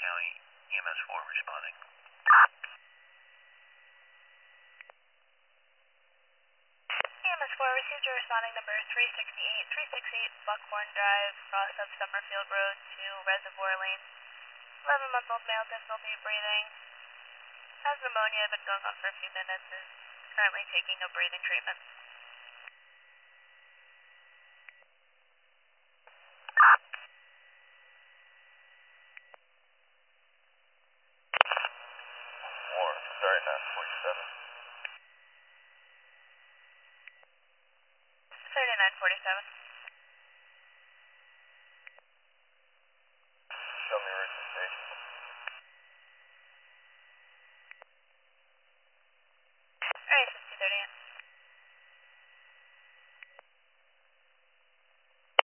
County EMS 4 responding. EMS 4 received a responding number 368 Buckhorn Drive, cross of Summerfield Road to Reservoir Lane. 11-month-old male, difficulty breathing. Has pneumonia, been going on for a few minutes, is currently taking a breathing treatment. War, 3947. 3947. Show me route to station.